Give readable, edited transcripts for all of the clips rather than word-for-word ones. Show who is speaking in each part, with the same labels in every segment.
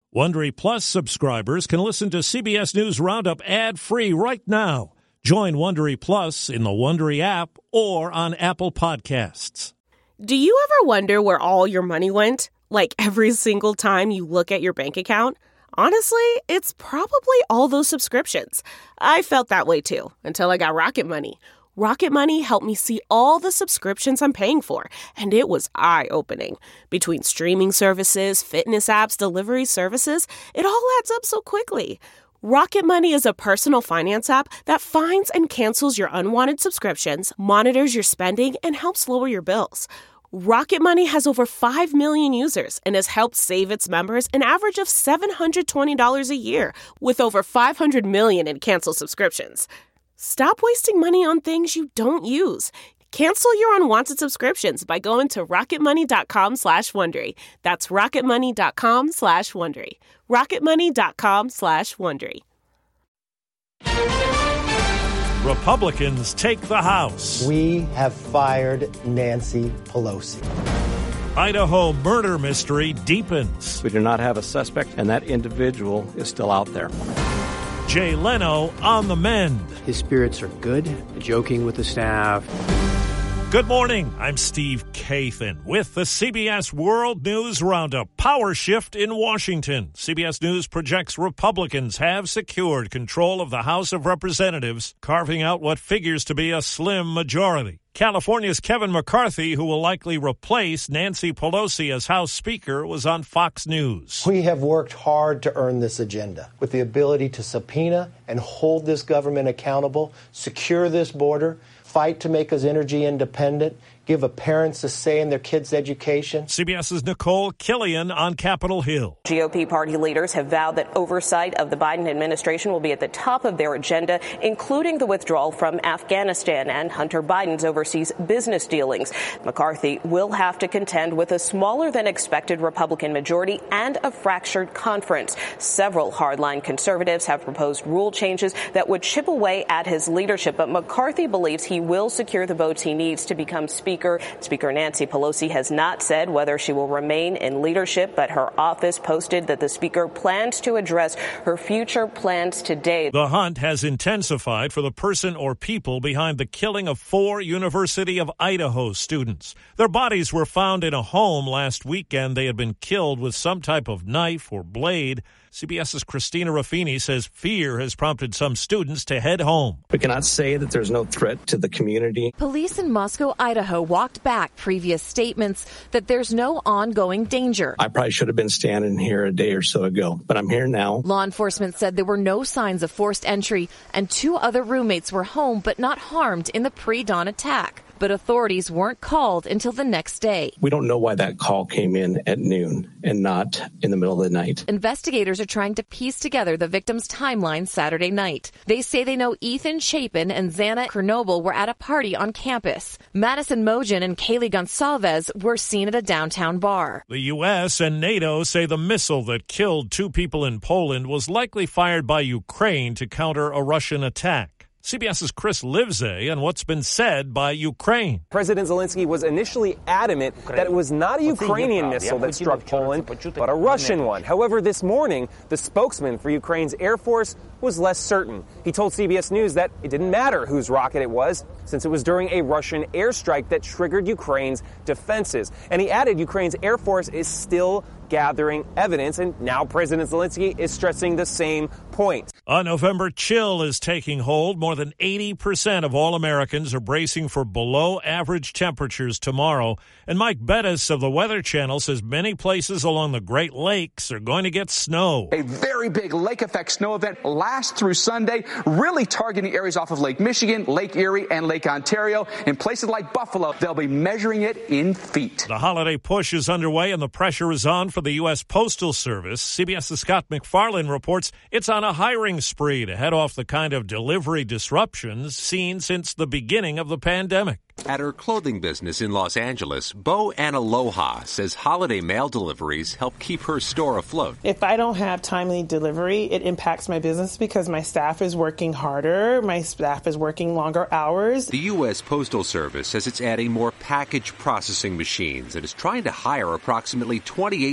Speaker 1: Wondery Plus subscribers can listen to CBS News Roundup ad-free right now. Join Wondery Plus in the Wondery app or on Apple Podcasts.
Speaker 2: Do you ever wonder where all your money went? Like every single time you look at your bank account? Honestly, it's probably all those subscriptions. I felt that way too, until I got Rocket Money. Rocket Money helped me see all the subscriptions I'm paying for, and it was eye-opening. Between streaming services, fitness apps, delivery services, it all adds up so quickly. Rocket Money is a personal finance app that finds and cancels your unwanted subscriptions, monitors your spending, and helps lower your bills. Rocket Money has over 5 million users and has helped save its members an average of $720 a year, with over 500 million in canceled subscriptions. Stop wasting money on things you don't use. Cancel your unwanted subscriptions by going to rocketmoney.com/Wondery. That's rocketmoney.com/Wondery. rocketmoney.com/Wondery.
Speaker 1: Republicans take the House.
Speaker 3: We have fired Nancy Pelosi.
Speaker 1: Idaho murder mystery deepens.
Speaker 4: We do not have a suspect, and that individual is still out there.
Speaker 1: Jay Leno on the mend.
Speaker 5: His spirits are good, joking with the staff.
Speaker 1: Good morning. I'm Steve Kathan with the CBS World News Roundup. Power shift in Washington. CBS News projects Republicans have secured control of the House of Representatives, carving out what figures to be a slim majority. California's Kevin McCarthy, who will likely replace Nancy Pelosi as House Speaker, was on Fox News.
Speaker 3: We have worked hard to earn this agenda with the ability to subpoena and hold this government accountable, secure this border, fight to make us energy independent, give parents a say in their kids' education.
Speaker 1: CBS's Nicole Killian on Capitol Hill.
Speaker 6: GOP party leaders have vowed that oversight of the Biden administration will be at the top of their agenda, including the withdrawal from Afghanistan and Hunter Biden's overseas business dealings. McCarthy will have to contend with a smaller than expected Republican majority and a fractured conference. Several hardline conservatives have proposed rule changes that would chip away at his leadership, but McCarthy believes he will secure the votes he needs to become Speaker. Speaker Nancy Pelosi has not said whether she will remain in leadership, but her office posted that the Speaker plans to address her future plans today.
Speaker 1: The hunt has intensified for the person or people behind the killing of 4 University of Idaho students. Their bodies were found in a home last weekend. They had been killed with some type of knife or blade. CBS's Christina Ruffini says fear has prompted some students to head home.
Speaker 4: We cannot say that there's no threat to the community.
Speaker 7: Police in Moscow, Idaho walked back previous statements that there's no ongoing danger.
Speaker 4: I probably should have been standing here a day or so ago, but I'm here now.
Speaker 7: Law enforcement said there were no signs of forced entry and 2 other roommates were home but not harmed in the pre-dawn attack. But authorities weren't called until the next day.
Speaker 4: We don't know why that call came in at noon and not in the middle of the night.
Speaker 7: Investigators are trying to piece together the victim's timeline Saturday night. They say they know Ethan Chapin and Xana Chernobyl were at a party on campus. Madison Mogen and Kaylee Gonsalves were seen at a downtown bar.
Speaker 1: The U.S. and NATO say the missile that killed 2 people in Poland was likely fired by Ukraine to counter a Russian attack. CBS's Chris Livesay on what's been said by Ukraine.
Speaker 8: President Zelensky was initially adamant that it was not a Ukrainian missile that struck Poland, but a Russian one. However, this morning, the spokesman for Ukraine's Air Force was less certain. He told CBS News that it didn't matter whose rocket it was, since it was during a Russian airstrike that triggered Ukraine's defenses. And he added Ukraine's Air Force is still gathering evidence, and now President Zelensky is stressing the same point.
Speaker 1: A November chill is taking hold. More than 80% of all Americans are bracing for below-average temperatures tomorrow. And Mike Bettis of the Weather Channel says many places along the Great Lakes are going to get snow.
Speaker 9: A very big lake effect snow event lasts through Sunday, really targeting areas off of Lake Michigan, Lake Erie, and Lake Ontario. In places like Buffalo, they'll be measuring it in feet.
Speaker 1: The holiday push is underway and the pressure is on for the U.S. Postal Service. CBS's Scott McFarlane reports it's on a hiring spree to head off the kind of delivery disruptions seen since the beginning of the pandemic.
Speaker 10: At her clothing business in Los Angeles, Bo Analoha says holiday mail deliveries help keep her store afloat.
Speaker 11: If I don't have timely delivery, it impacts my business because my staff is working harder, my staff is working longer hours.
Speaker 10: The U.S. Postal Service says it's adding more package processing machines and is trying to hire approximately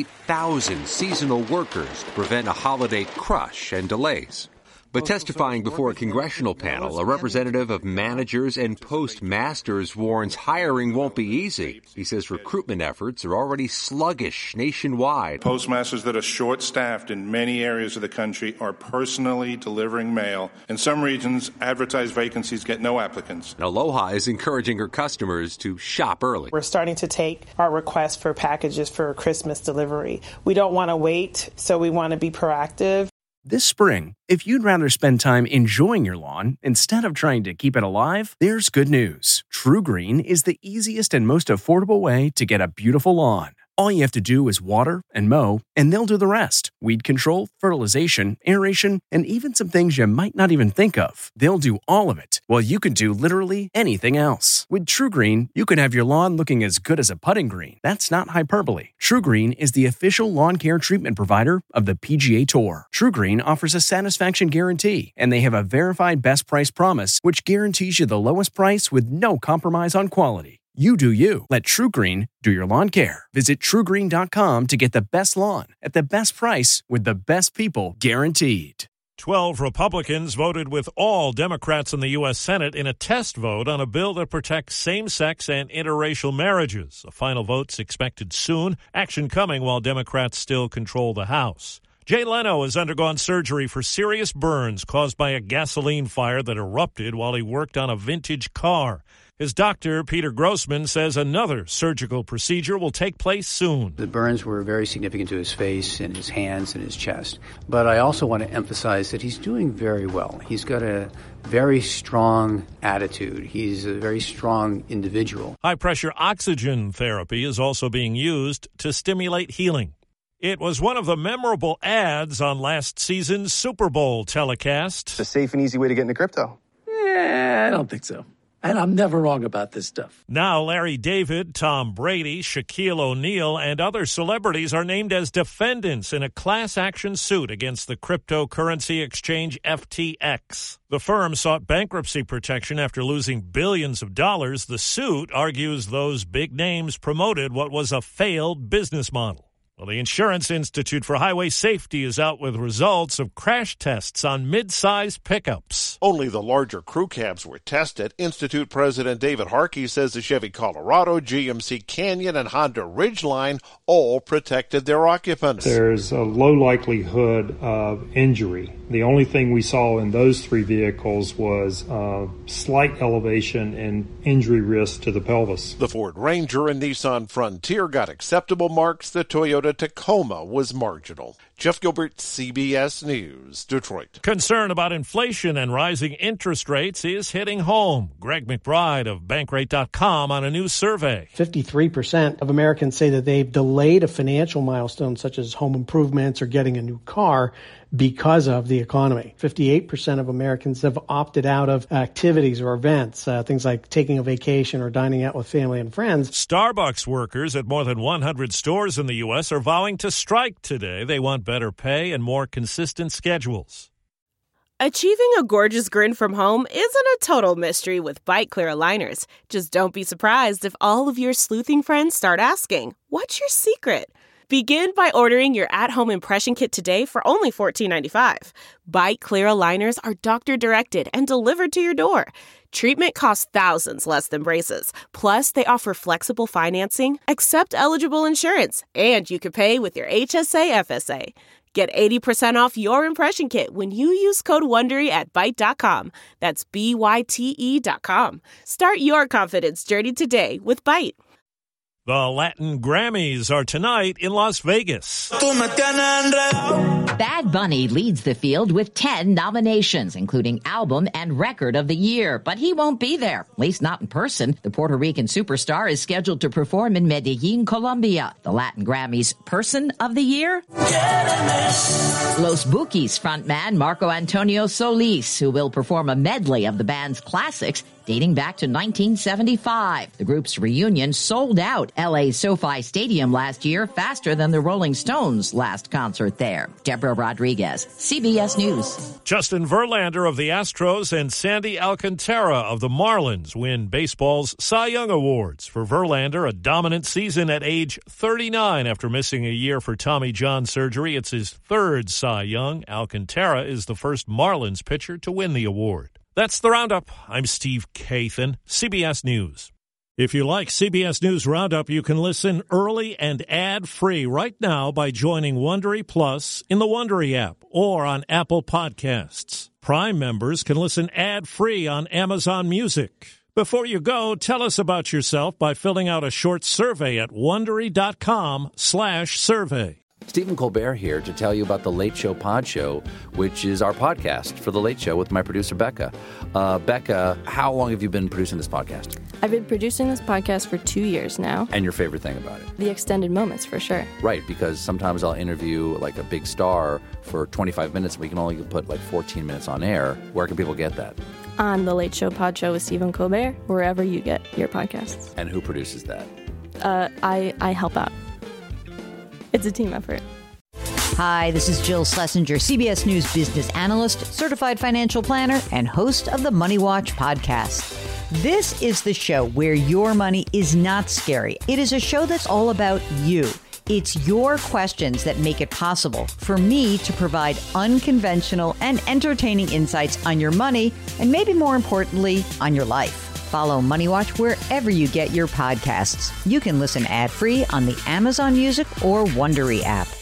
Speaker 10: 28,000 seasonal workers to prevent a holiday crush and delays. But testifying before a congressional panel, a representative of managers and postmasters warns hiring won't be easy. He says recruitment efforts are already sluggish nationwide.
Speaker 12: Postmasters that are short-staffed in many areas of the country are personally delivering mail. In some regions, advertised vacancies get no applicants.
Speaker 10: And Aloha is encouraging her customers to shop early.
Speaker 11: We're starting to take our requests for packages for Christmas delivery. We don't want to wait, so we want to be proactive.
Speaker 13: This spring, if you'd rather spend time enjoying your lawn instead of trying to keep it alive, there's good news. True Green is the easiest and most affordable way to get a beautiful lawn. All you have to do is water and mow, and they'll do the rest. Weed control, fertilization, aeration, and even some things you might not even think of. They'll do all of it, while you can do literally anything else. With True Green, you can have your lawn looking as good as a putting green. That's not hyperbole. True Green is the official lawn care treatment provider of the PGA Tour. True Green offers a satisfaction guarantee, and they have a verified best price promise, which guarantees you the lowest price with no compromise on quality. You do you. Let True Green do your lawn care. Visit TrueGreen.com to get the best lawn at the best price with the best people guaranteed.
Speaker 1: 12 Republicans voted with all Democrats in the U.S. Senate in a test vote on a bill that protects same-sex and interracial marriages. A final vote's expected soon. Action coming while Democrats still control the House. Jay Leno has undergone surgery for serious burns caused by a gasoline fire that erupted while he worked on a vintage car. His doctor, Peter Grossman, says another surgical procedure will take place soon.
Speaker 5: The burns were very significant to his face and his hands and his chest. But I also want to emphasize that he's doing very well. He's got a very strong attitude. He's a very strong individual.
Speaker 1: High-pressure oxygen therapy is also being used to stimulate healing. It was one of the memorable ads on last season's Super Bowl telecast.
Speaker 14: It's a safe and easy way to get into crypto.
Speaker 15: I don't think so. And I'm never wrong about this stuff.
Speaker 1: Now Larry David, Tom Brady, Shaquille O'Neal, and other celebrities are named as defendants in a class action suit against the cryptocurrency exchange FTX. The firm sought bankruptcy protection after losing billions of dollars. The suit argues those big names promoted what was a failed business model. Well, the Insurance Institute for Highway Safety is out with results of crash tests on mid-size pickups.
Speaker 16: Only the larger crew cabs were tested. Institute President David Harkey says the Chevy Colorado, GMC Canyon, and Honda Ridgeline all protected their occupants.
Speaker 17: There's a low likelihood of injury. The only thing we saw in those three vehicles was slight elevation and injury risk to the pelvis.
Speaker 16: The Ford Ranger and Nissan Frontier got acceptable marks. The Toyota Tacoma was marginal. Jeff Gilbert, CBS News, Detroit.
Speaker 1: Concern about inflation and rising interest rates is hitting home. Greg McBride of Bankrate.com on a new survey.
Speaker 18: 53% of Americans say that they've delayed a financial milestone such as home improvements or getting a new car because of the economy. 58% of Americans have opted out of activities or events, things like taking a vacation or dining out with family and friends.
Speaker 1: Starbucks workers at more than 100 stores in the U.S. are vowing to strike today. They want better pay and more consistent schedules.
Speaker 2: Achieving a gorgeous grin from home isn't a total mystery with Byte Clear aligners. Just don't be surprised if all of your sleuthing friends start asking, "What's your secret?" Begin by ordering your at-home impression kit today for only $14.95. Byte Clear aligners are doctor-directed and delivered to your door. Treatment costs thousands less than braces. Plus, they offer flexible financing, accept eligible insurance, and you can pay with your HSA FSA. Get 80% off your impression kit when you use code WONDERY at Byte.com. That's BYTE.com. Start your confidence journey today with Byte.
Speaker 1: The Latin Grammys are tonight in Las Vegas.
Speaker 19: Bad Bunny leads the field with 10 nominations, including Album and Record of the Year. But he won't be there, at least not in person. The Puerto Rican superstar is scheduled to perform in Medellin, Colombia. The Latin Grammys Person of the Year? Los Bukis frontman Marco Antonio Solis, who will perform a medley of the band's classics, dating back to 1975. The group's reunion sold out LA's SoFi Stadium last year faster than the Rolling Stones' last concert there. Deborah Rodriguez, CBS News.
Speaker 1: Justin Verlander of the Astros and Sandy Alcantara of the Marlins win baseball's Cy Young Awards. For Verlander, a dominant season at age 39 after missing a year for Tommy John surgery. It's his third Cy Young. Alcantara is the first Marlins pitcher to win the award. That's the Roundup. I'm Steve Kathan, CBS News. If you like CBS News Roundup, you can listen early and ad-free right now by joining Wondery Plus in the Wondery app or on Apple Podcasts. Prime members can listen ad-free on Amazon Music. Before you go, tell us about yourself by filling out a short survey at Wondery.com/survey.
Speaker 20: Stephen Colbert here to tell you about the Late Show Pod Show, which is our podcast for The Late Show with my producer, Becca. Becca, how long have you been producing this podcast?
Speaker 21: I've been producing this podcast for 2 years now.
Speaker 20: And your favorite thing about it?
Speaker 21: The extended moments, for sure.
Speaker 20: Right, because sometimes I'll interview like a big star for 25 minutes, and we can only put like 14 minutes on air. Where can people get that?
Speaker 21: On The Late Show Pod Show with Stephen Colbert, wherever you get your podcasts.
Speaker 20: And who produces that?
Speaker 21: I help out. It's a team effort.
Speaker 22: Hi, this is Jill Schlesinger, CBS News business analyst, certified financial planner, and host of the Money Watch podcast. This is the show where your money is not scary. It is a show that's all about you. It's your questions that make it possible for me to provide unconventional and entertaining insights on your money, and maybe more importantly, on your life. Follow Money Watch wherever you get your podcasts. You can listen ad-free on the Amazon Music or Wondery app.